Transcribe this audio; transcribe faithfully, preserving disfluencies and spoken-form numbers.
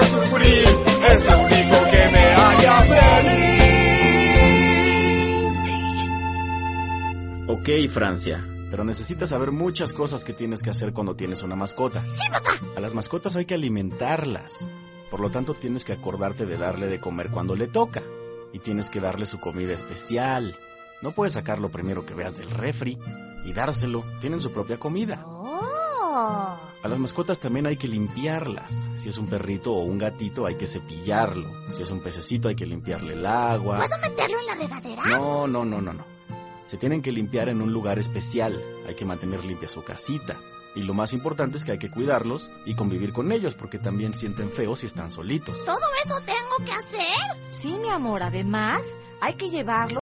sufrir, es lo único que me haría feliz. Ok, Francia, pero necesitas saber muchas cosas que tienes que hacer cuando tienes una mascota. Sí, papá. A las mascotas hay que alimentarlas. Por lo tanto, tienes que acordarte de darle de comer cuando le toca. Y tienes que darle su comida especial. No puedes sacar lo primero que veas del refri y dárselo. Tienen su propia comida. Oh. A las mascotas también hay que limpiarlas. Si es un perrito o un gatito, hay que cepillarlo. Si es un pececito, hay que limpiarle el agua. ¿Puedo meterlo en la regadera? No, no, no, no, no. Se tienen que limpiar en un lugar especial. Hay que mantener limpia su casita. Y lo más importante es que hay que cuidarlos y convivir con ellos, porque también sienten feo si están solitos. ¿Todo eso tengo que hacer? Sí, mi amor, además hay que llevarlo